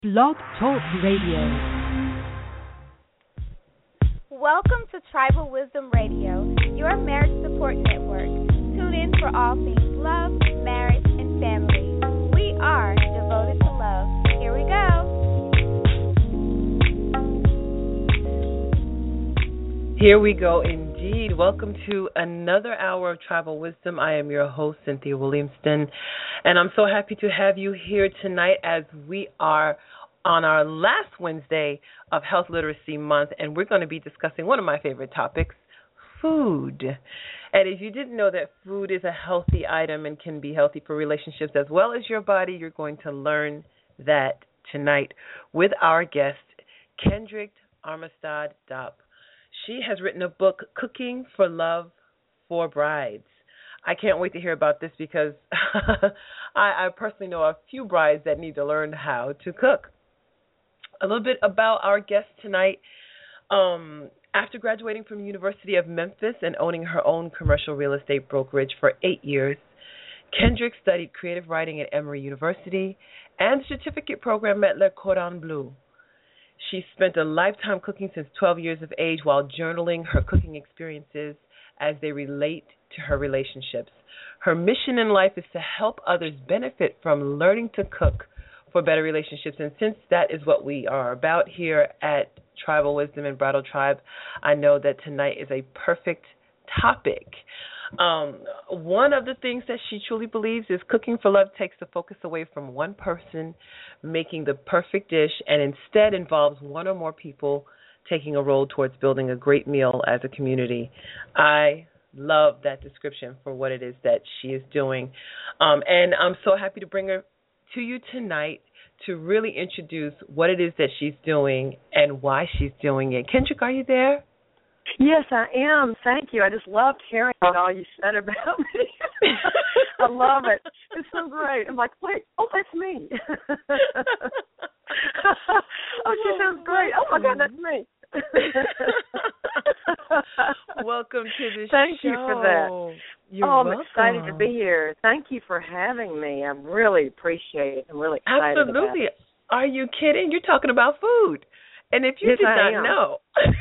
Blog Talk Radio. Welcome to Tribal Wisdom Radio, your marriage support network. Tune in for all things love, marriage, and family. We are devoted to love. Here we go. Here we go indeed. Welcome to another hour of Tribal Wisdom. I am your host, Cynthia Williamston, and I'm so happy to have you here tonight as we are on our last Wednesday of Health Literacy Month, and we're going to be discussing one of my favorite topics, food. And if you didn't know that food is a healthy item and can be healthy for relationships as well as your body, you're going to learn that tonight with our guest, Kendrick Armistead Dopp. She has written a book, Cooking for Love for Brides. I can't wait to hear about this because I personally know a few brides that need to learn how to cook. A little bit about our guest tonight. After graduating from the University of Memphis and owning her own commercial real estate brokerage for 8 years, Kendrick studied creative writing at Emory University and the certificate program at Le Cordon Bleu. She spent a lifetime cooking since 12 years of age while journaling her cooking experiences as they relate to her relationships. Her mission in life is to help others benefit from learning to cook for better relationships. And since that is what we are about here at Tribal Wisdom and Bridal Tribe, I know that tonight is a perfect topic. One of the things that she truly believes is cooking for love takes the focus away from one person making the perfect dish and instead involves one or more people taking a role towards building a great meal as a community. I love that description for what it is that she is doing. And I'm so happy to bring her to you tonight to really introduce what it is that she's doing and why she's doing it. Kendrick, are you there? Yes, I am. Thank you. I just loved hearing all you said about me. I love it. It's so great. I'm like, wait, that's me. Oh, she sounds great. Oh, my God, that's me. Welcome to the show. Thank you for that. You're welcome. welcome. I'm excited to be here. Thank you for having me. I really appreciate it. I'm really excited Absolutely. about it. Are you kidding? You're talking about food. And if you yes, did I not am. know,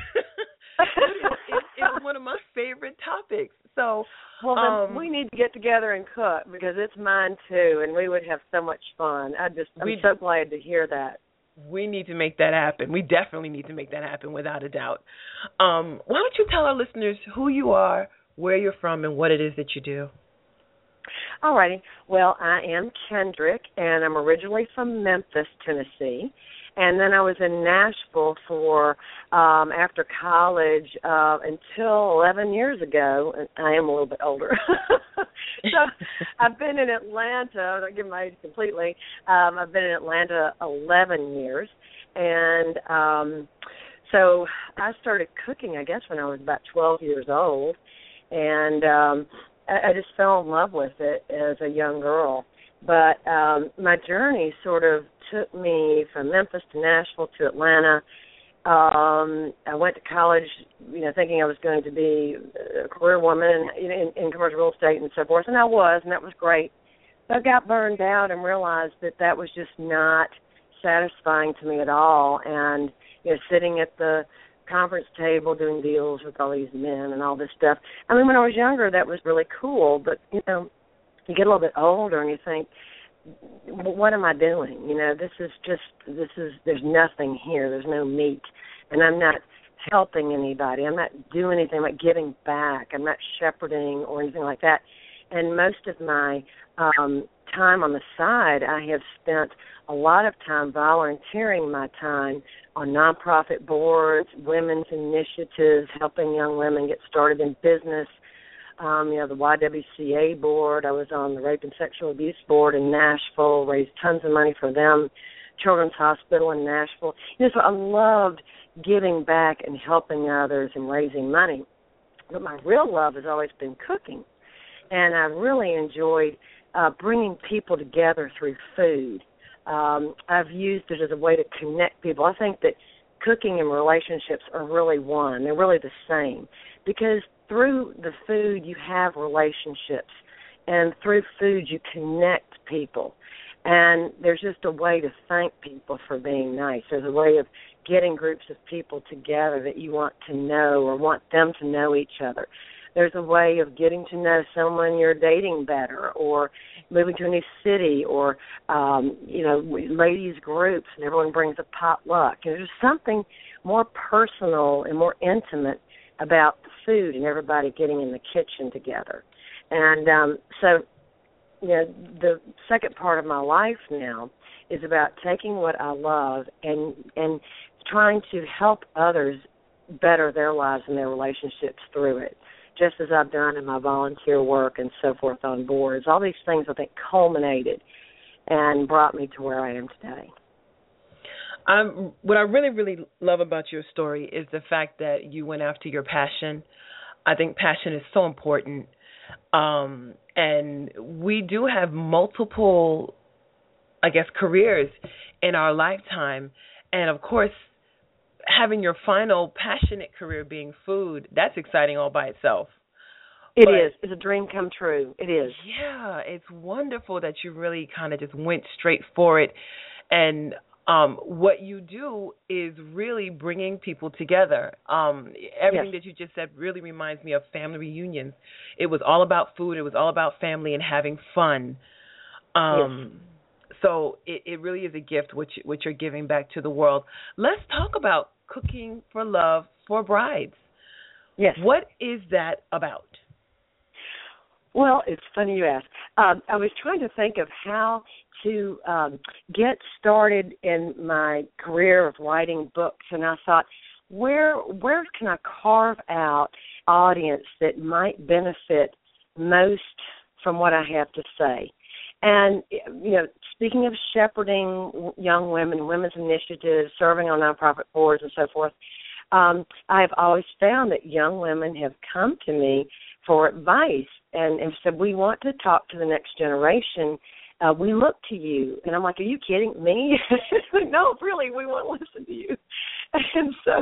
it's one of my favorite topics. So, well, then we need to get together and cook because it's mine too, and we would have so much fun. I'm so glad to hear that. We need to make that happen. We definitely need to make that happen without a doubt. Why don't you tell our listeners who you are, where you're from, and what it is that you do? All righty. Well, I am Kendrick, and I'm originally from Memphis, Tennessee. And then I was in Nashville for, after college, until 11 years ago. I am a little bit older. So I've been in Atlanta. I don't give my age completely. I've been in Atlanta 11 years. And so I started cooking, I guess, when I was about 12 years old. And I just fell in love with it as a young girl. But my journey sort of took me from Memphis to Nashville to Atlanta. I went to college, thinking I was going to be a career woman in commercial real estate and so forth, and I was, and that was great. But I got burned out and realized that was just not satisfying to me at all. And sitting at the conference table doing deals with all these men and all this stuff. I mean, when I was younger, that was really cool, but you get a little bit older and you think, what am I doing? There's nothing here. There's no meat. And I'm not helping anybody. I'm not doing anything. I'm not giving back. I'm not shepherding or anything like that. And most of my time on the side, I have spent a lot of time volunteering my time on nonprofit boards, women's initiatives, helping young women get started in business. The YWCA board. I was on the Rape and Sexual Abuse board in Nashville, raised tons of money for them, Children's Hospital in Nashville. So I loved giving back and helping others and raising money. But my real love has always been cooking. And I really enjoyed bringing people together through food. I've used it as a way to connect people. I think that cooking and relationships are really one. They're really the same because through the food you have relationships, and through food you connect people. And there's just a way to thank people for being nice. There's a way of getting groups of people together that you want to know or want them to know each other. There's a way of getting to know someone you're dating better, or moving to a new city, or, ladies groups, and everyone brings a potluck. And there's something more personal and more intimate about the food and everybody getting in the kitchen together. And the second part of my life now is about taking what I love and trying to help others better their lives and their relationships through it, just as I've done in my volunteer work and so forth on boards. All these things, I think, culminated and brought me to where I am today. What I really, really love about your story is the fact that you went after your passion. I think passion is so important. And we do have multiple, careers in our lifetime. And, of course, having your final passionate career being food, that's exciting all by itself. It is. It's a dream come true. It is. Yeah, it's wonderful that you really kind of just went straight for it. And what you do is really bringing people together. Everything that you just said really reminds me of family reunions. It was all about food. It was all about family and having fun. So it really is a gift which you're giving back to the world. Let's talk about Cooking for Love for Brides. Yes. What is that about? Well, it's funny you ask. I was trying to think of how to get started in my career of writing books, and I thought, where can I carve out audience that might benefit most from what I have to say? And, speaking of shepherding young women, women's initiatives, serving on nonprofit boards and so forth, I've always found that young women have come to me for advice and said, we want to talk to the next generation. We look to you. And I'm like, are you kidding me? No, really, we want to listen to you. And so,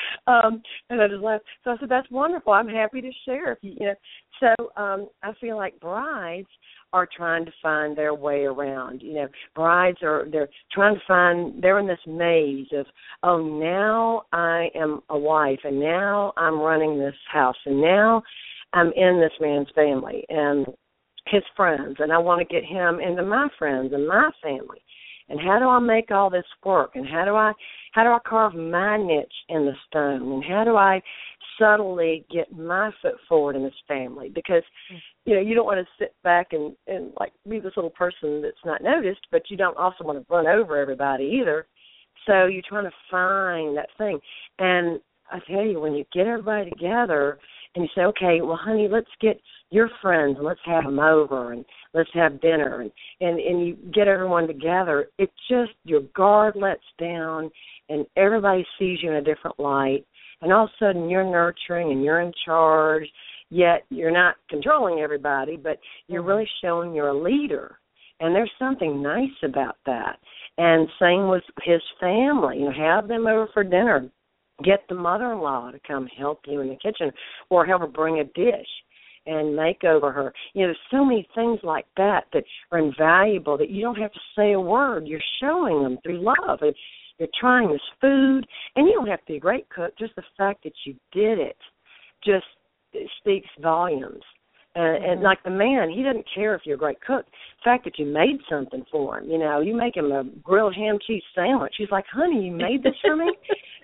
and I just laughed. So I said, that's wonderful. I'm happy to share. So I feel like brides are trying to find their way around. Brides they're trying to find, they're in this maze of, oh, now I am a wife, and now I'm running this house, and now I'm in this man's family and his friends, and I want to get him into my friends and my family. And how do I make all this work? And how do I carve my niche in the stone? And how do I subtly get my foot forward in this family? Because, you don't want to sit back and be this little person that's not noticed, but you don't also want to run over everybody either. So you're trying to find that thing. And I tell you, when you get everybody together and you say, okay, well, honey, let's get your friends and let's have them over and let's have dinner, and you get everyone together, it just, your guard lets down and everybody sees you in a different light, and all of a sudden you're nurturing and you're in charge, yet you're not controlling everybody, but you're really showing you're a leader. And there's something nice about that. And same with his family, have them over for dinner. Get the mother-in-law to come help you in the kitchen or help her bring a dish and make over her. There's so many things like that are invaluable that you don't have to say a word. You're showing them through love. And you're trying this food, and you don't have to be a great cook. Just the fact that you did it just speaks volumes. And like the man, he doesn't care if you're a great cook. The fact that you made something for him, you make him a grilled ham cheese sandwich. He's like, honey, you made this for me?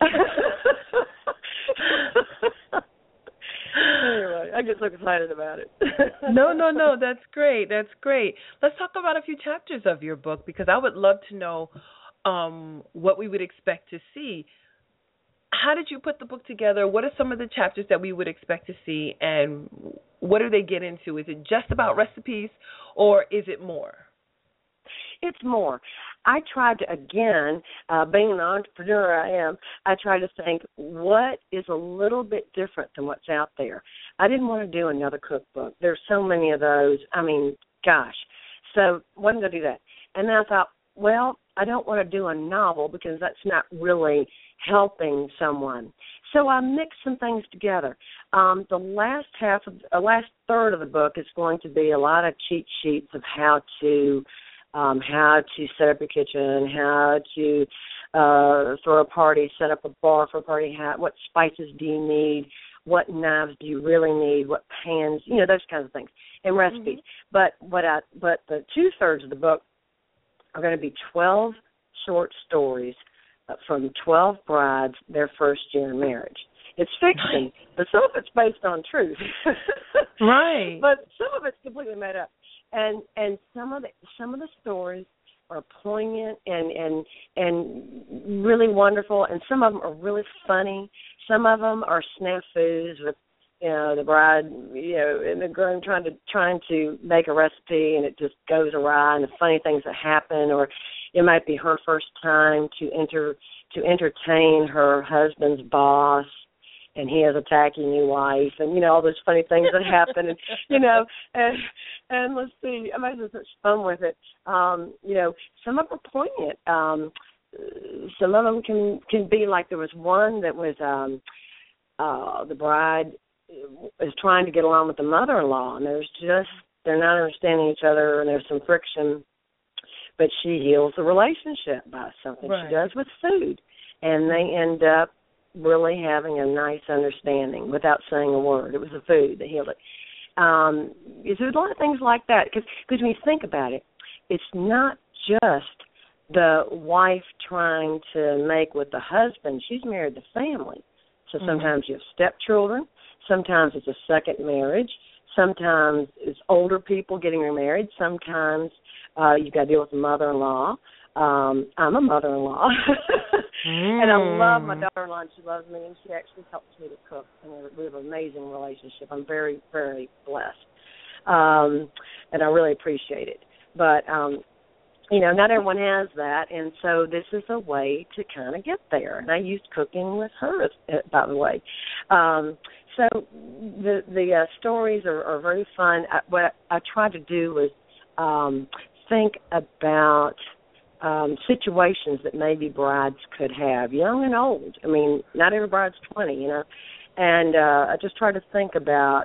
Anyway, I get so excited about it. No, that's great. That's great. Let's talk about a few chapters of your book, because I would love to know what we would expect to see. How did you put the book together? What are some of the chapters that we would expect to see, and what do they get into? Is it just about recipes, or is it more? It's more. I tried to, again, being an entrepreneur I am, I tried to think what is a little bit different than what's out there. I didn't want to do another cookbook. There's so many of those. I mean, gosh. So wasn't going to do that. And then I thought, well, I don't want to do a novel because that's not really helping someone. So I mixed some things together. The last third of the book is going to be a lot of cheat sheets of how to how to set up your kitchen, how to throw a party, set up a bar for a party, what spices do you need, what knives do you really need, what pans, those kinds of things, and recipes. But the 2/3 of the book are going to be 12 short stories from 12 brides, their first year in marriage. It's fiction, but some of it's based on truth. Right. But some of it's completely made up. And some of the stories are poignant and really wonderful, and some of them are really funny. Some of them are snafus with the bride, and the groom trying to make a recipe and it just goes awry, and the funny things that happen, or it might be her first time to entertain her husband's boss, and he has a tacky new wife, and all those funny things that happen, and let's see, I'm having such fun with it. Some of them are poignant. Some of them can be like, there was one that was the bride is trying to get along with the mother-in-law, and they're not understanding each other, and there's some friction, but she heals the relationship by something she does with food, and they end up really having a nice understanding without saying a word. It was the food that healed it. There's a lot of things like that, because when you think about it, it's not just the wife trying to make with the husband. She's married to family. So sometimes you have stepchildren. Sometimes it's a second marriage. Sometimes it's older people getting remarried. Sometimes you've got to deal with the mother-in-law. I'm a mother-in-law. And I love my daughter-in-law, and she loves me, and she actually helps me to cook. And we have an amazing relationship. I'm very, very blessed. And I really appreciate it. But, not everyone has that, and so this is a way to kind of get there. And I used cooking with her, by the way. So the stories are very fun. What I tried to do was think about situations that maybe brides could have, young and old. I mean, not every bride's 20, And I just tried to think about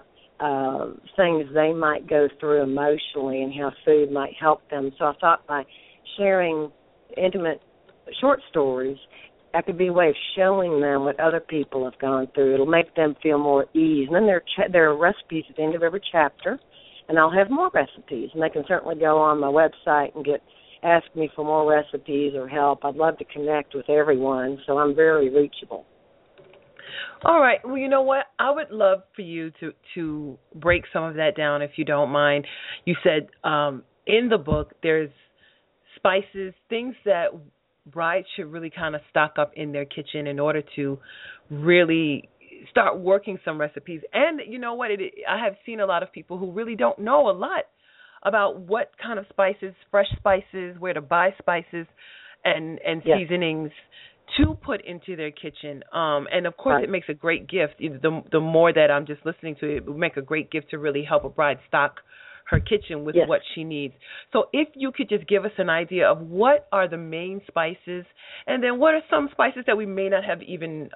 things they might go through emotionally and how food might help them. So I thought by sharing intimate short stories, that could be a way of showing them what other people have gone through. It'll make them feel more at ease. And then there are recipes at the end of every chapter, and I'll have more recipes. And they can certainly go on my website and ask me for more recipes or help. I'd love to connect with everyone, so I'm very reachable. All right. Well, you know what? I would love for you to break some of that down, if you don't mind. You said in the book there's spices, things that brides should really kind of stock up in their kitchen in order to really start working some recipes. And you know what? I have seen a lot of people who really don't know a lot about what kind of spices, fresh spices, where to buy spices and seasonings to put into their kitchen. And, of course, it makes a great gift. The more that I'm just listening to it, it would make a great gift to really help a bride stock her kitchen with what she needs. So if you could just give us an idea of what are the main spices, and then what are some spices that we may not have even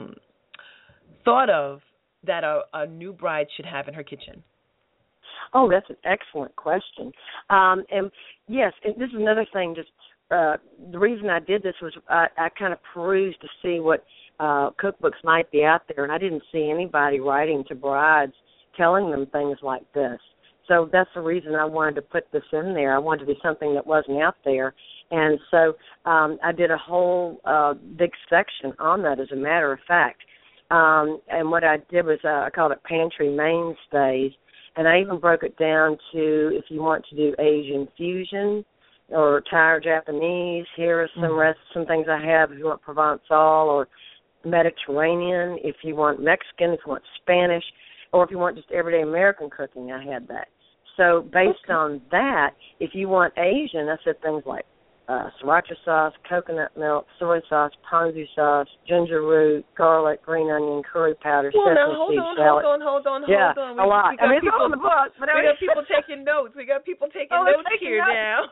thought of that a new bride should have in her kitchen. Oh, that's an excellent question. And, yes, this is another thing. Just the reason I did this was I kind of perused to see what cookbooks might be out there, and I didn't see anybody writing to brides telling them things like this. So that's the reason I wanted to put this in there. I wanted to be something that wasn't out there. And so I did a whole big section on that, as a matter of fact. And what I did was I called it Pantry Mainstays. And I even broke it down to if you want to do Asian fusion or Thai or Japanese, here are some things I have. If you want Provençal or Mediterranean, if you want Mexican, if you want Spanish, or if you want just everyday American cooking, I had that. So based on that, if you want Asian, I said things like sriracha sauce, coconut milk, soy sauce, ponzu sauce, ginger root, garlic, green onion, curry powder, sesame seed salad. Hold on. Yeah, a lot. I mean, it's on the book. We got people taking notes. We got people taking notes here now.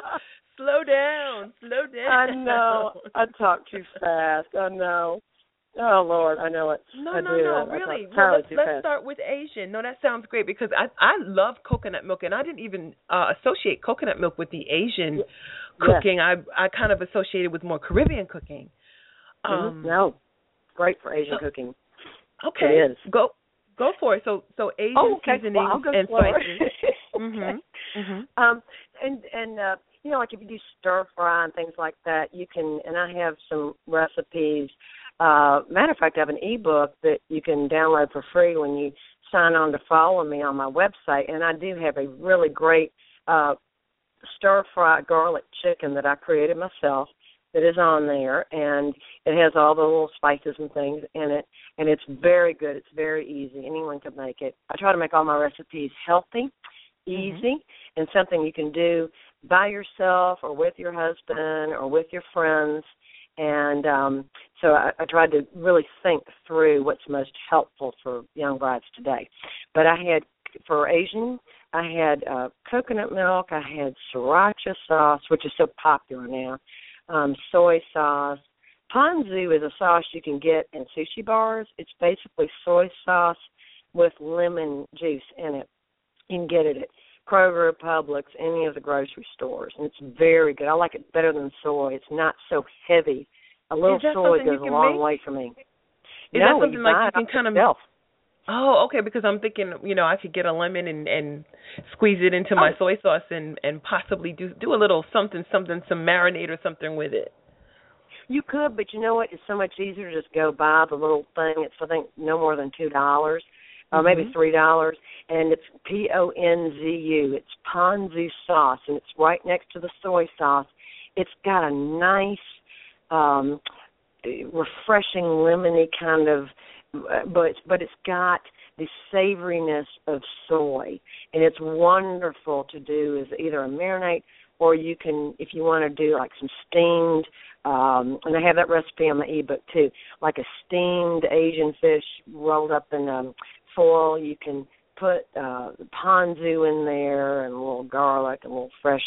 Slow down. I know. I talk too fast. I know. Oh, Lord, I know it. No, I no, do. no, really. Well, let's start with Asian. No, that sounds great because I love coconut milk, and I didn't even associate coconut milk with the Asian cooking. I kind of associated with more Caribbean cooking. No, gregreat for Asian cooking. Okay, it is. Go for it. So Asian seasonings and spices. And you know, like if you do stir fry and things like that, you can. And I have some recipes. Matter of fact, I have an ebook that you can download for free when you sign on to follow me on my website. And I do have a really great stir fry garlic chicken that I created myself. That is on there, and it has all the little spices and things in it, and it's very good. It's very easy. Anyone can make it. I try to make all my recipes healthy, easy, and something you can do by yourself or with your husband or with your friends. And so I tried to really think through what's most helpful for young brides today. But I had, for Asian, I had coconut milk. I had sriracha sauce, which is so popular now. Soy sauce. Ponzu is a sauce you can get in sushi bars. It's basically soy sauce with lemon juice in it. You can get it at Kroger, Publix, any of the grocery stores, and it's very good. I like it better than soy. It's not so heavy. A little soy goes a long way for me. Is that something like you can kind of... Oh, okay, because I'm thinking, you know, I could get a lemon and squeeze it into my soy sauce and possibly do a little something, some marinade or something with it. You could, but you know what? It's so much easier to just go buy the little thing. It's, I think, no more than $2 or maybe $3, and it's Ponzu. It's ponzu sauce, and it's right next to the soy sauce. It's got a nice, refreshing, lemony kind of, but it's got the savoriness of soy, and it's wonderful to do as either a marinade or you can, if you want to do like some steamed, and I have that recipe on my ebook too, like a steamed Asian fish rolled up in foil. You can put ponzu in there and a little garlic and a little fresh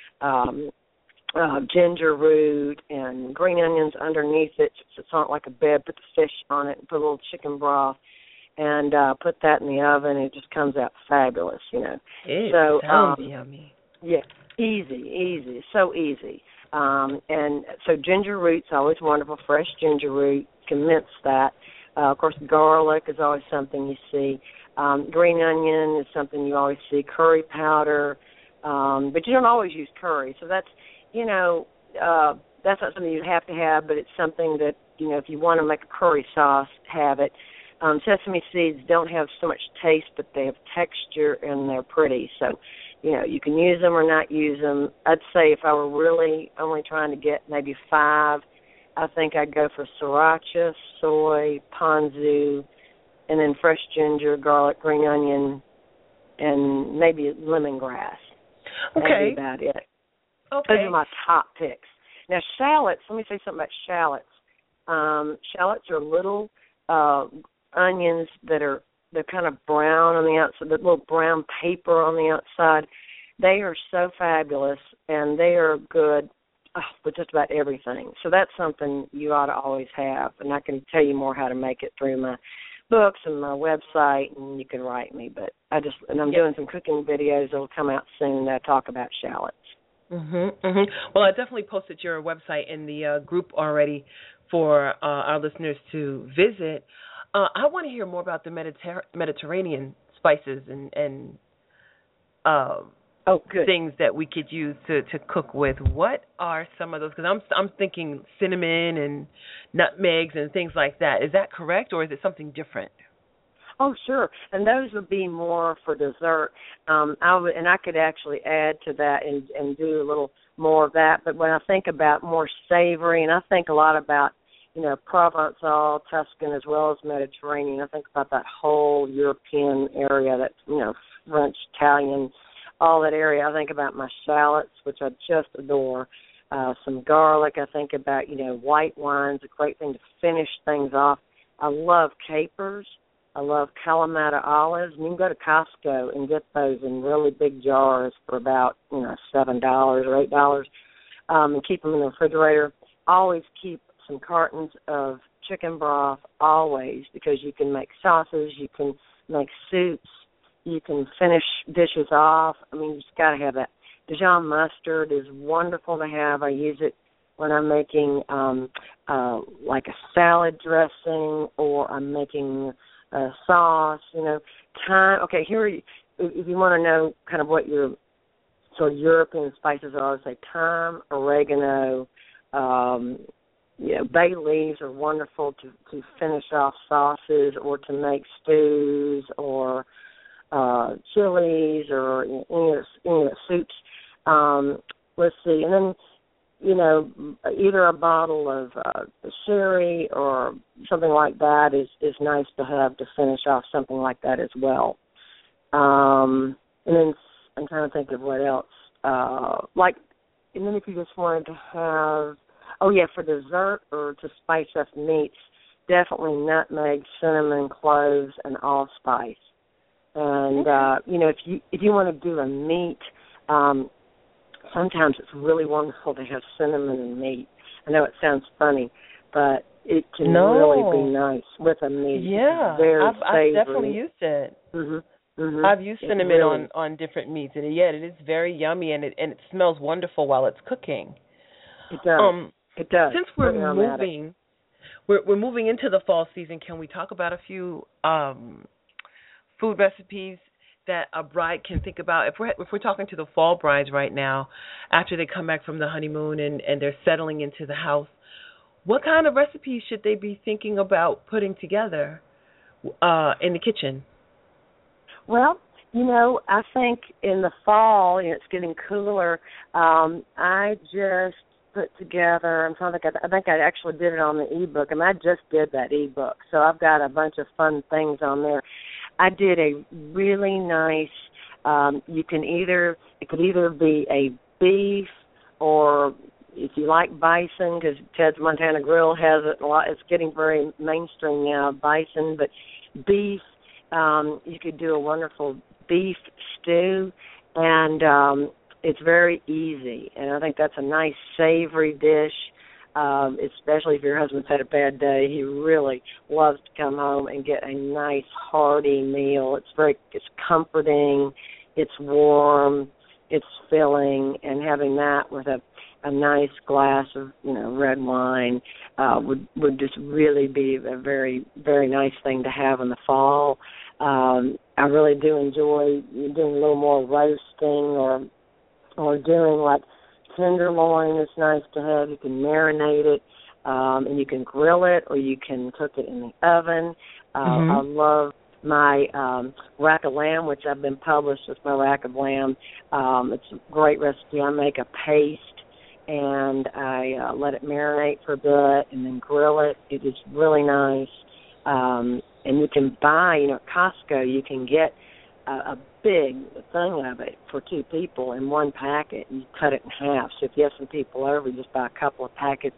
ginger root and green onions underneath it. So it's not like a bed. Put the fish on it and put a little chicken broth and put that in the oven. It just comes out fabulous, you know. It sounds yummy. Yeah, easy, so easy. And so ginger root's always wonderful, fresh ginger root. You can mince that. Of course, garlic is always something you see. Green onion is something you always see. Curry powder, but you don't always use curry. So that's, you know, that's not something you have to have, but it's something that, you know, if you want to make a curry sauce, have it. Sesame seeds don't have so much taste, but they have texture and they're pretty. So, you know, you can use them or not use them. I'd say if I were really only trying to get maybe 5, I think I'd go for sriracha, soy, ponzu, and then fresh ginger, garlic, green onion, and maybe lemongrass. Okay. That'd be about it. Okay. Those are my top picks. Now, shallots, let me say something about shallots. Shallots are little onions they're kind of brown on the outside, the little brown paper on the outside. They are so fabulous, and they are good with just about everything. So that's something you ought to always have, and I can tell you more how to make it through my books and my website, and you can write me. But I'm doing some cooking videos that will come out soon that talk about shallots. Well, I definitely posted your website in the group already for our listeners to visit. I want to hear more about the Mediterranean spices and things that we could use to cook with. What are some of those? Because I'm thinking cinnamon and nutmegs and things like that. Is that correct, or is it something different? Oh, sure. And those would be more for dessert. I could actually add to that and do a little more of that. But when I think about more savory, and I think a lot about, you know, Provençal, Tuscan, as well as Mediterranean. I think about that whole European area, that, you know, French, Italian, all that area. I think about my shallots, which I just adore. Some garlic. I think about, you know, white wine's a great thing to finish things off. I love capers. I love Kalamata olives. And you can go to Costco and get those in really big jars for about, you know, $7 or $8, and keep them in the refrigerator. Always keep some cartons of chicken broth always, because you can make sauces, you can make soups, you can finish dishes off. I mean, you just got to have that. Dijon mustard is wonderful to have. I use it when I'm making like a salad dressing, or I'm making a sauce. Thyme. Okay, here, if you want to know kind of what your sort of European spices are, I would say thyme, oregano, bay leaves are wonderful to finish off sauces or to make stews or chilies or any soups. Let's see, and then either a bottle of sherry or something like that is nice to have to finish off something like that as well. And then I'm trying to think of what else. And then if you just wanted to have, for dessert or to spice up meats, definitely nutmeg, cinnamon, cloves, and allspice. And if you want to do a meat, sometimes it's really wonderful to have cinnamon in meat. I know it sounds funny, but it can really be nice with a meat. Yeah, I've definitely used it. Mm-hmm. Mm-hmm. I've used cinnamon on different meats, and it is very yummy, and it smells wonderful while it's cooking. It does. It does. Since we're moving into the fall season, can we talk about a few food recipes that a bride can think about? If we're talking to the fall brides right now, after they come back from the honeymoon and they're settling into the house, what kind of recipes should they be thinking about putting together in the kitchen? Well, I think in the fall, it's getting cooler. I just put together, I think I actually did it on the ebook, and I just did that ebook, so I've got a bunch of fun things on there. I did a really nice, it could either be a beef, or if you like bison, because Ted's Montana Grill has it a lot, it's getting very mainstream now, bison, but beef, you could do a wonderful beef stew, and it's very easy, and I think that's a nice savory dish, especially if your husband's had a bad day. He really loves to come home and get a nice hearty meal. It's comforting, it's warm, it's filling, and having that with a nice glass of red wine would just really be a very, very nice thing to have in the fall. I really do enjoy doing a little more roasting or doing like tenderloin is nice to have. You can marinate it, and you can grill it, or you can cook it in the oven. I love my rack of lamb, which I've been published with my rack of lamb. It's a great recipe. I make a paste, and I let it marinate for a bit, and then grill it. It is really nice. And you can buy, at Costco, you can get a big thing of it for two people in one packet, and you cut it in half. So if you have some people over, you just buy a couple of packets.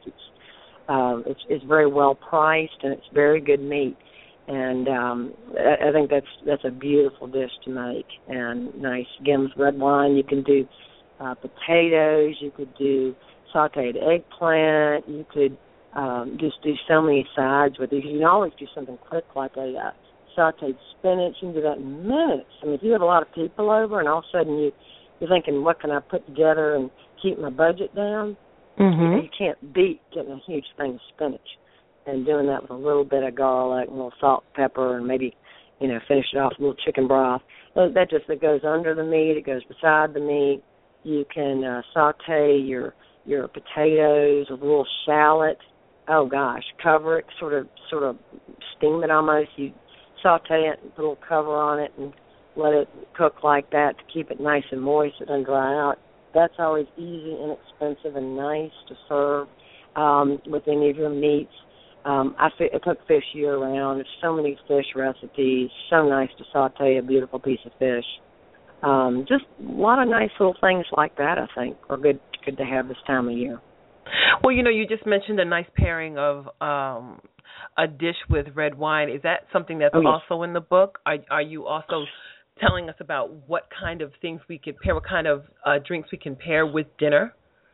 It's very well priced, and it's very good meat. And I think that's a beautiful dish to make. And nice Gims red wine. You can do potatoes. You could do sautéed eggplant. You could just do so many sides with it. You can always do something quick like a sautéed spinach. You can do that in minutes. I mean, if you have a lot of people over and all of a sudden you're thinking, what can I put together and keep my budget down? You can't beat getting a huge thing of spinach and doing that with a little bit of garlic, a little salt, pepper, and maybe, finish it off with a little chicken broth. That goes under the meat. It goes beside the meat. You can saute your potatoes with a little shallot. Oh gosh, cover it, sort of steam it almost. You saute it and put a little cover on it and let it cook like that to keep it nice and moist. It doesn't dry out. That's always easy, inexpensive, and nice to serve with any of your meats. I cook fish year-round. There's so many fish recipes. So nice to saute a beautiful piece of fish. Just a lot of nice little things like that, I think, are good to have this time of year. Well, you just mentioned a nice pairing of a dish with red wine. Is that something that's also in the book? Are you also telling us about what kind of things we could pair, what kind of drinks we can pair with dinner?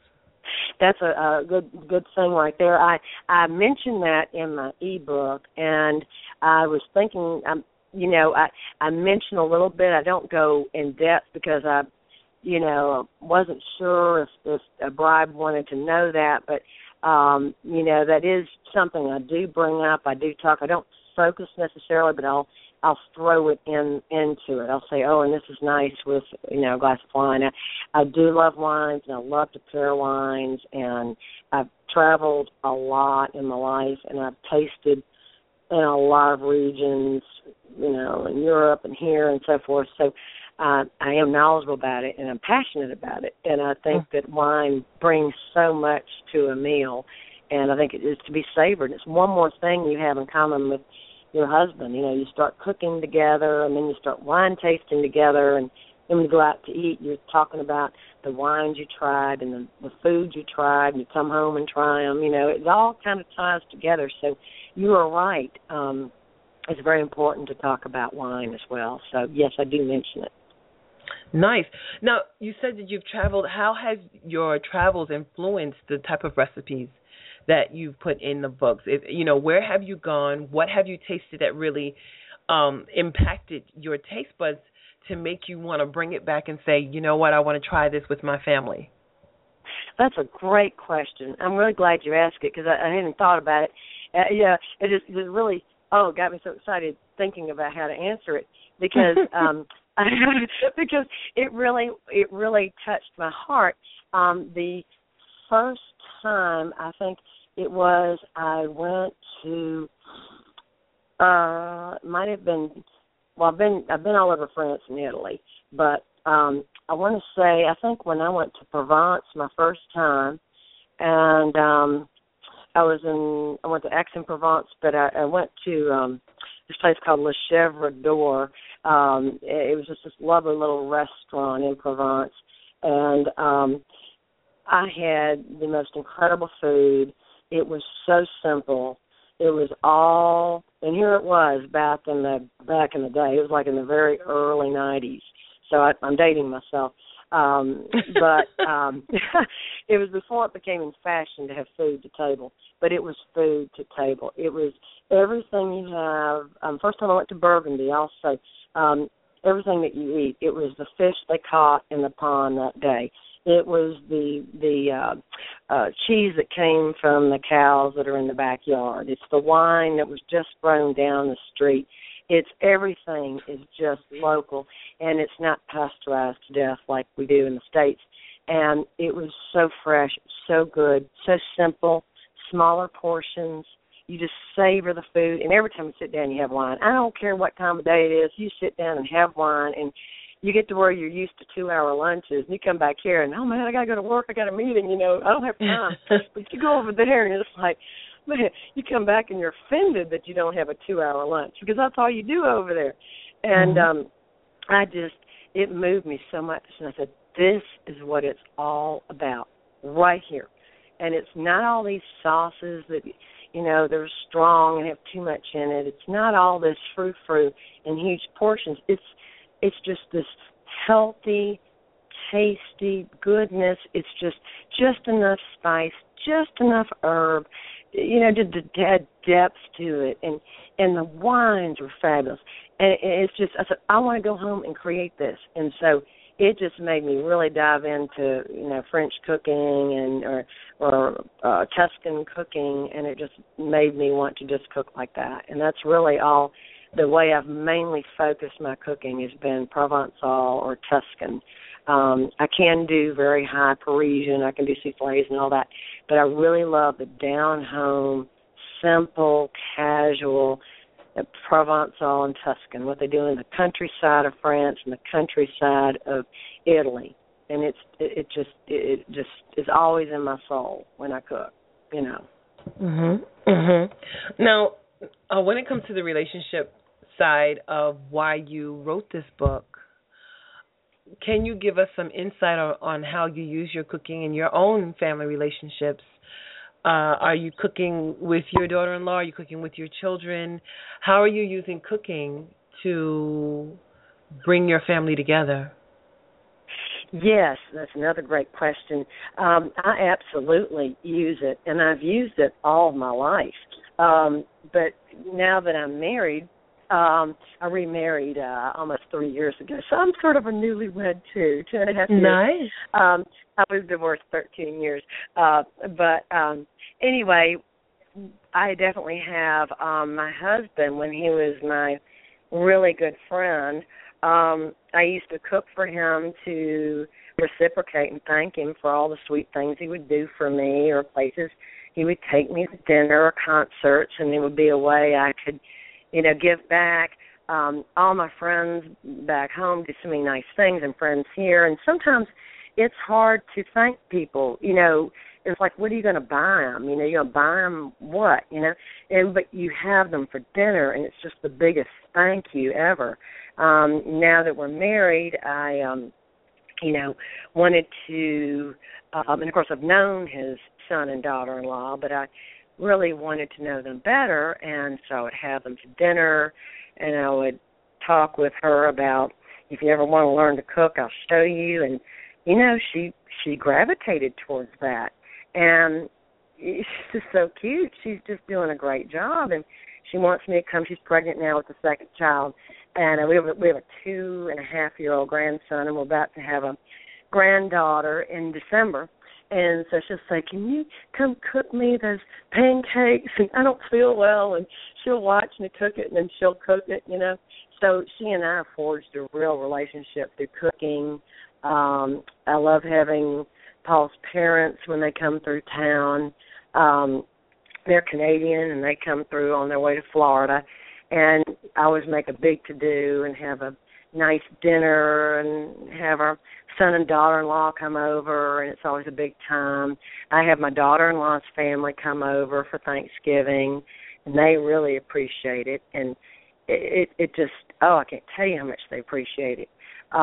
That's a good thing right there. I mentioned that in my ebook, and I was thinking, I mentioned a little bit. I don't go in depth because I wasn't sure if a bride wanted to know that, but that is something I do bring up. I do talk. I don't focus necessarily, but I'll throw it into it. I'll say, and this is nice with a glass of wine. I do love wines, and I love to pair wines, and I've traveled a lot in my life, and I've tasted in a lot of regions, in Europe and here and so forth. So I am knowledgeable about it, and I'm passionate about it, and I think that wine brings so much to a meal, and I think it is to be savored. It's one more thing you have in common with your husband. You start cooking together, and then you start wine tasting together, and then when you go out to eat, you're talking about the wines you tried and the foods you tried, and you come home and try them. It all kind of ties together. So you are right. It's very important to talk about wine as well. So, yes, I do mention it. Nice. Now, you said that you've traveled. How has your travels influenced the type of recipes that you've put in the books? Where have you gone? What have you tasted that really impacted your taste buds to make you want to bring it back and say, you know what, I want to try this with my family? That's a great question. I'm really glad you asked it because I hadn't thought about it. It really got me so excited thinking about how to answer it because because it really touched my heart. The first time I think it was I went to might have been I've been all over France and Italy, but I want to say I think when I went to Provence my first time, and I went to Aix-en-Provence, but I went to this place called Le Chèvre d'Or. It was just this lovely little restaurant in Provence, and I had the most incredible food. It was so simple. It was all, and here it was back in the day. It was like in the very early 90s. So I'm dating myself. But it was before it became in fashion to have food to table. But it was food to table. It was everything you have. First time I went to Burgundy also, everything that you eat. It was the fish they caught in the pond that day. It was the cheese that came from the cows that are in the backyard. It's the wine that was just thrown down the street. It's everything is just local, and it's not pasteurized to death like we do in the States. And it was so fresh, so good, so simple, smaller portions. You just savor the food, and every time you sit down, you have wine. I don't care what time of day it is. You sit down and have wine, and you get to where you're used to 2-hour lunches, and you come back here, and, oh, man, I got to go to work. I got a meeting, I don't have time. But you go over there, and it's like, man, you come back, and you're offended that you don't have a 2-hour lunch because that's all you do over there. And it moved me so much, and I said, this is what it's all about right here. And it's not all these sauces that, they're strong and have too much in it. It's not all this frou-frou in huge portions. It's just this healthy, tasty goodness. It's just enough spice, just enough herb, to add depth to it. And the wines were fabulous. And it's just, I said, I want to go home and create this. And so it just made me really dive into, French cooking or Tuscan cooking, and it just made me want to just cook like that. And that's really all. The way I've mainly focused my cooking has been Provençal or Tuscan. I can do very high Parisian. I can do soufflés and all that. But I really love the down-home, simple, casual Provençal and Tuscan, what they do in the countryside of France and the countryside of Italy. And it just is always in my soul when I cook, Now, when it comes to the relationship side of why you wrote this book, can you give us some insight on how you use your cooking in your own family relationships? Are you cooking with your daughter-in-law? Are you cooking with your children? How are you using cooking to bring your family together? Yes, that's another great question. I absolutely use it, and I've used it all my life. But now that I'm married, I remarried almost 3 years ago, so I'm sort of a newlywed too, 2.5 years. Nice. I was divorced 13 years. Anyway, I definitely have my husband, when he was my really good friend, I used to cook for him to reciprocate and thank him for all the sweet things he would do for me, or places he would take me to dinner or concerts, and it would be a way I could, give back. All my friends back home do so many nice things, and friends here, and sometimes it's hard to thank people. It's like, what are you going to buy them? You're going to buy them what? But you have them for dinner, and it's just the biggest thank you ever. Now that we're married, I, wanted to, and of course I've known his son and daughter-in-law, but I really wanted to know them better, and so I would have them to dinner, and I would talk with her about, if you ever want to learn to cook, I'll show you, and, she gravitated towards that, and it's just so cute. She's just doing a great job, and she wants me to come. She's pregnant now with the second child, and we have a 2.5-year-old grandson, and we're about to have a granddaughter in December. And so she'll say, can you come cook me those pancakes? And I don't feel well, and she'll watch me cook it, and then she'll cook it, So she and I forged a real relationship through cooking. I love having Paul's parents when they come through town. They're Canadian, and they come through on their way to Florida. And I always make a big to-do and have a nice dinner and have our son and daughter-in-law come over, and it's always a big time. I have my daughter-in-law's family come over for Thanksgiving, and they really appreciate it. And it just, I can't tell you how much they appreciate it.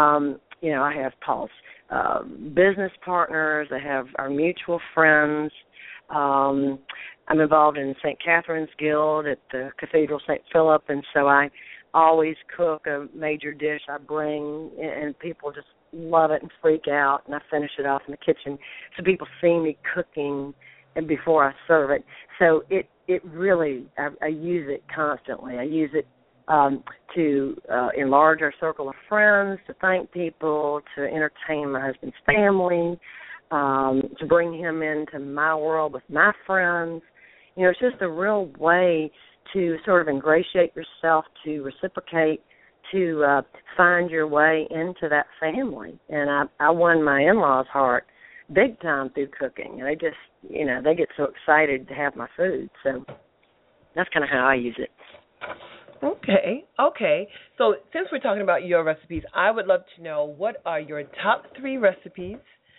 I have Paul's business partners. I have our mutual friends. I'm involved in St. Catherine's Guild at the Cathedral St. Philip, and so I always cook a major dish I bring, and people just love it and freak out, and I finish it off in the kitchen so people see me cooking and before I serve it. So it really, I use it constantly. I use it to enlarge our circle of friends, to thank people, to entertain my husband's family, to bring him into my world with my friends. It's just a real way to sort of ingratiate yourself, to reciprocate, to find your way into that family. And I won my in-laws' heart big time through cooking. And they just, they get so excited to have my food. So that's kind of how I use it. Okay. So since we're talking about your recipes, I would love to know, what are your top 3 recipes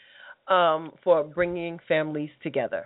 for bringing families together?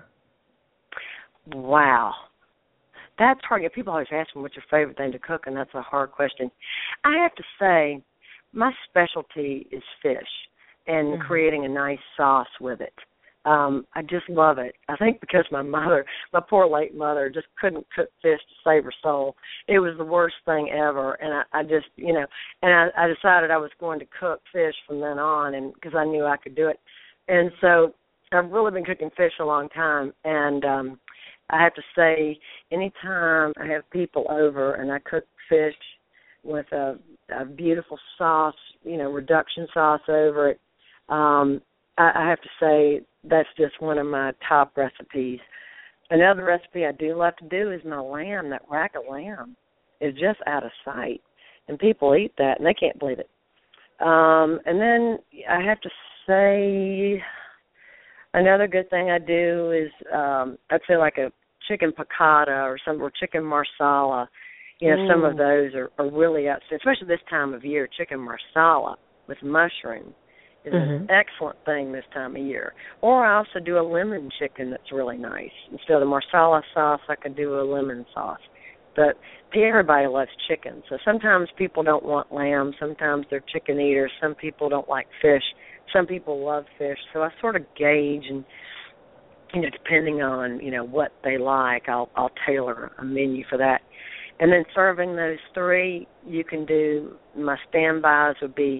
Wow. That's hard. People always ask me what's your favorite thing to cook, and that's a hard question. I have to say my specialty is fish and creating a nice sauce with it. I just love it. I think because my poor late mother, just couldn't cook fish to save her soul. It was the worst thing ever, and I just, and I decided I was going to cook fish from then on, and because I knew I could do it. And so I've really been cooking fish a long time, and I have to say, anytime I have people over and I cook fish with a beautiful sauce, reduction sauce over it, I have to say that's just one of my top recipes. Another recipe I do love to do is my lamb. That rack of lamb is just out of sight, and people eat that, and they can't believe it. And then I have to say another good thing I do is I'd say like a chicken piccata or chicken marsala. Some of those are really outstanding, especially this time of year. Chicken marsala with mushroom is an excellent thing this time of year. Or I also do a lemon chicken that's really nice. Instead of the marsala sauce, I could do a lemon sauce. But everybody loves chicken, so sometimes people don't want lamb. Sometimes they're chicken eaters. Some people don't like fish. Some people love fish. So I sort of gauge, and depending on what they like, I'll tailor a menu for that. And then serving those 3, you can do, my standbys would be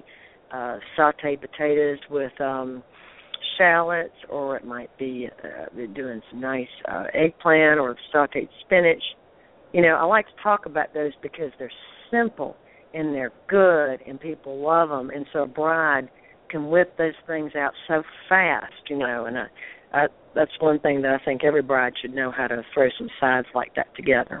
sauteed potatoes with shallots, or it might be doing some nice eggplant or sauteed spinach. I like to talk about those because they're simple and they're good and people love them. And so a bride can whip those things out so fast, and that's one thing that I think every bride should know, how to throw some sides like that together.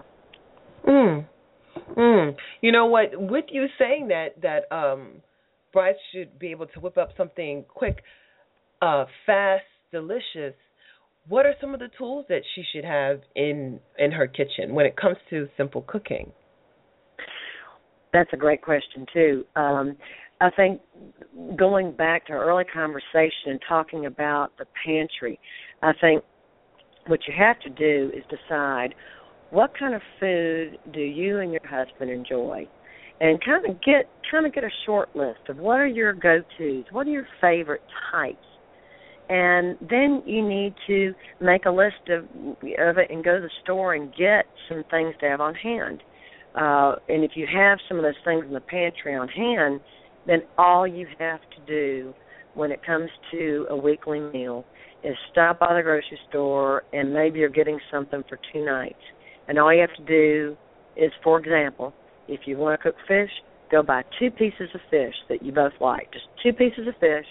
You know what? With you saying that brides should be able to whip up something quick, fast, delicious, what are some of the tools that she should have in her kitchen when it comes to simple cooking? That's a great question, too. I think going back to our early conversation and talking about the pantry, I think what you have to do is decide what kind of food do you and your husband enjoy, and kind of get a short list of what are your go-tos, what are your favorite types, and then you need to make a list of it and go to the store and get some things to have on hand. And if you have some of those things in the pantry on hand, then all you have to do when it comes to a weekly meal is stop by the grocery store, and maybe you're getting something for 2 nights. And all you have to do is, for example, if you want to cook fish, go buy 2 pieces of fish that you both like, just 2 pieces of fish.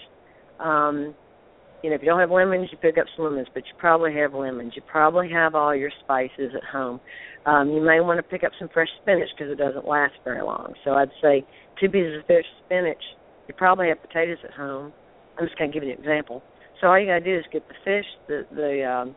If you don't have lemons, you pick up some lemons, but you probably have lemons. You probably have all your spices at home. You may want to pick up some fresh spinach because it doesn't last very long. So I'd say 2 pieces of fish, spinach. You probably have potatoes at home. I'm just going to give you an example. So all you got to do is get the fish, the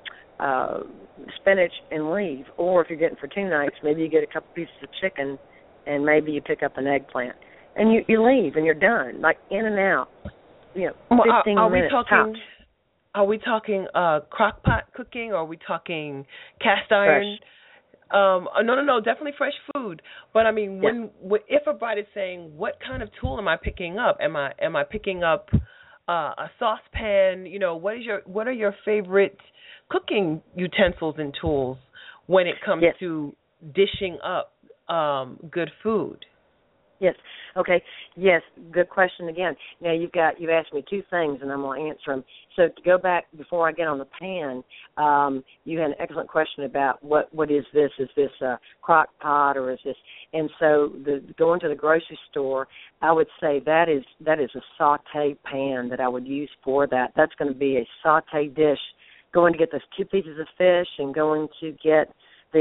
spinach, and leave. Or if you're getting for 2 nights, maybe you get a couple pieces of chicken, and maybe you pick up an eggplant. And you leave, and you're done, like in and out. 15 minutes tops. Are we talking crock pot cooking, or are we talking cast iron? Fresh. No, definitely fresh food. But I mean, if a bride is saying, what kind of tool am I picking up? Am I picking up a saucepan? What are your favorite cooking utensils and tools when it comes to dishing up good food? Yes. Okay. Yes. Good question again. Now you've asked me 2 things, and I'm going to answer them. So to go back before I get on the pan, you had an excellent question about what is this? Is this a crock pot, or is this? And so going to the grocery store, I would say that is a saute pan that I would use for that. That's going to be a saute dish. Going to get those 2 pieces of fish, and going to get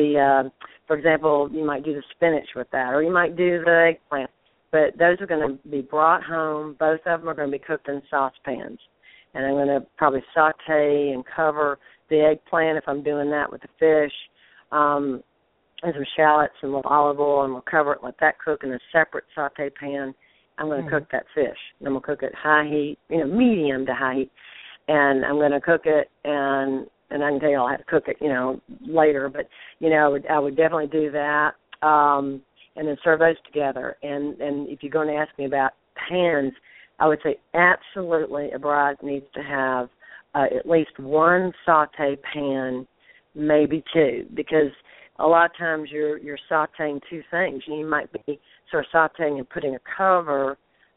for example, you might do the spinach with that, or you might do the eggplant. But those are going to be brought home. Both of them are going to be cooked in saucepans. And I'm going to probably saute and cover the eggplant if I'm doing that with the fish, and some shallots and a little olive oil, and we'll cover it, let that cook in a separate saute pan. I'm going to cook that fish. And I'm going to cook it high heat, medium to high heat. And I'm going to cook it, and I can tell you I'll have to cook it, later. But, I would definitely do that, and then serve those together. And if you're going to ask me about pans, I would say absolutely a bride needs to have at least 1 saute pan, maybe 2, because a lot of times you're sauteing 2 things. You might be sort of sauteing and putting a cover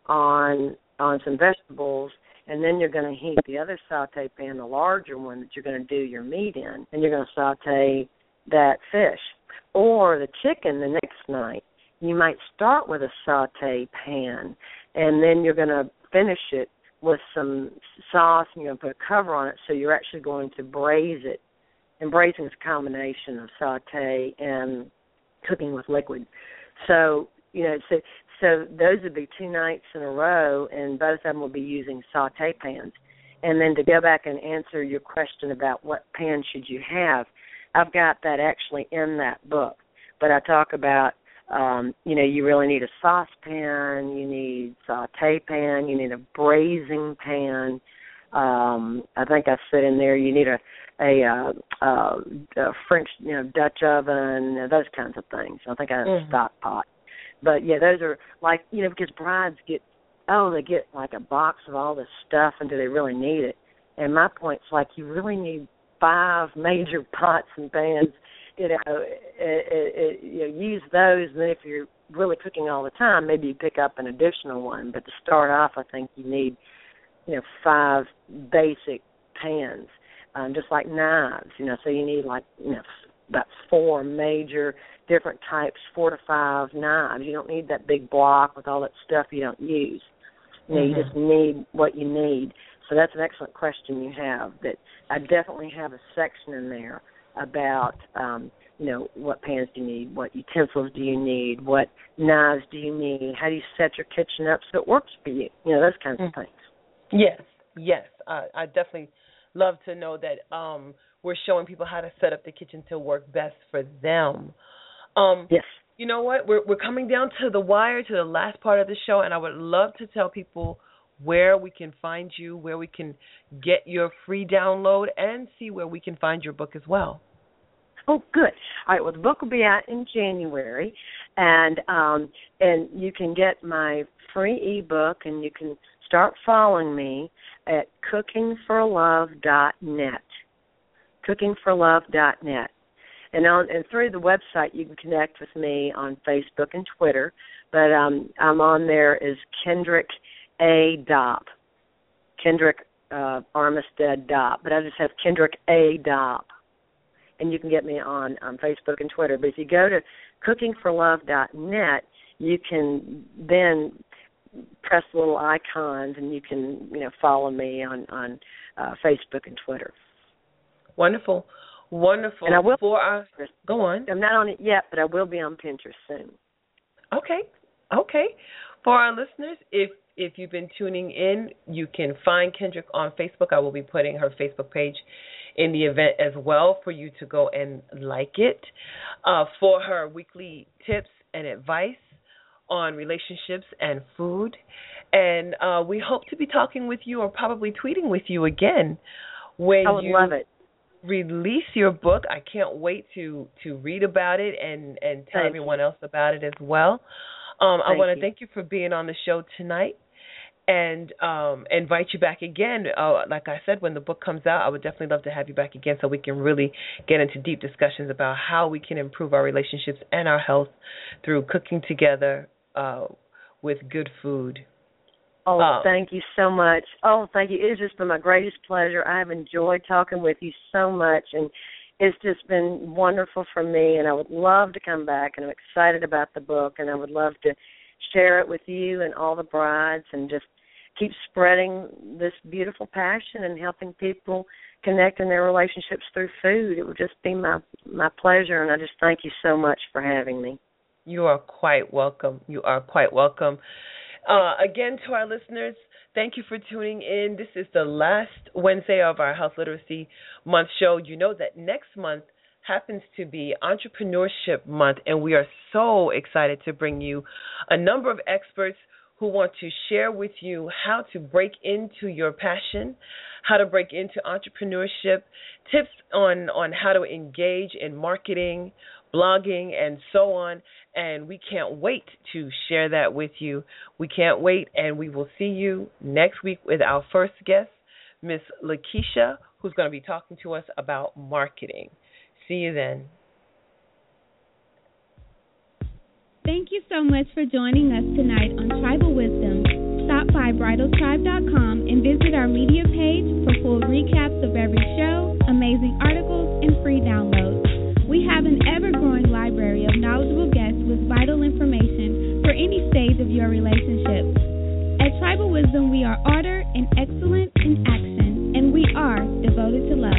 on some vegetables, and then you're going to heat the other saute pan, the larger one that you're going to do your meat in, and you're going to saute that fish. Or the chicken the next night, you might start with a saute pan, and then you're going to finish it with some sauce, and you're going to put a cover on it, so you're actually going to braise it. And braising is a combination of saute and cooking with liquid. So, so those would be 2 nights in a row, and both of them will be using saute pans. And then to go back and answer your question about what pan should you have, I've got that actually in that book. But I talk about, you really need a saucepan, you need saute pan, you need a braising pan. I think I said in there you need a French, Dutch oven, those kinds of things. I think I have a stock pot. But, those are like, because brides get like a box of all this stuff, and do they really need it? And my point's like, you really need 5 major pots and pans. Use those, and then if you're really cooking all the time, maybe you pick up an additional one. But to start off, I think you need, 5 basic pans, just like knives. So you need about 4 major different types, 4 to 5 knives. You don't need that big block with all that stuff you don't use. You just need what you need. So that's an excellent question you have. That I definitely have a section in there about, what pans do you need, what utensils do you need, what knives do you need, how do you set your kitchen up so it works for you, those kinds of things. Yes. I definitely love to know that we're showing people how to set up the kitchen to work best for them. Yes. You know what? We're coming down to the wire, to the last part of the show, and I would love to tell people where we can find you, where we can get your free download, and see where we can find your book as well. Oh, good. All right. Well, the book will be out in January, and you can get my free ebook, and you can start following me at cookingforlove.net. Cookingforlove.net. And through the website, you can connect with me on Facebook and Twitter. But I'm on there as Kendrick A. Dopp. Kendrick Armistead Dopp. But I just have Kendrick A. Dopp. And you can get me on Facebook and Twitter. But if you go to cookingforlove.net, you can then press the little icons, and you can follow me on Facebook and Twitter. Wonderful. And I will. Go on. I'm not on it yet, but I will be on Pinterest soon. Okay. For our listeners, if you've been tuning in, you can find Kendrick on Facebook. I will be putting her Facebook page in the event as well for you to go and like it. For her weekly tips and advice on relationships and food. And we hope to be talking with you, or probably tweeting with you again when I would love it. Release your book. I can't wait to read about it and tell everyone else about it as well. I want to thank you for being on the show tonight, and invite you back again. Like I said, when the book comes out, I would definitely love to have you back again so we can really get into deep discussions about how we can improve our relationships and our health through cooking together with good food. Oh, thank you so much. Oh, thank you. It's just been my greatest pleasure. I have enjoyed talking with you so much, and it's just been wonderful for me, and I would love to come back, and I'm excited about the book, and I would love to share it with you and all the brides and just keep spreading this beautiful passion and helping people connect in their relationships through food. It would just be my pleasure, and I just thank you so much for having me. You are quite welcome. Again, to our listeners, thank you for tuning in. This is the last Wednesday of our Health Literacy Month show. You know that next month happens to be Entrepreneurship Month, and we are so excited to bring you a number of experts who want to share with you how to break into your passion, how to break into entrepreneurship, tips on how to engage in marketing, blogging, and so on. And we can't wait to share that with you. We can't wait, and we will see you next week with our first guest, Miss Lakeisha, who's going to be talking to us about marketing. See you then. Thank you so much for joining us tonight on Tribal Wisdom. Stop by bridaltribe.com and visit our media page for full recaps of every show, amazing articles, and free downloads. We have an ever-growing library of knowledgeable guests with vital information for any stage of your relationship. At Tribal Wisdom, we are order and excellence in action, and we are devoted to love.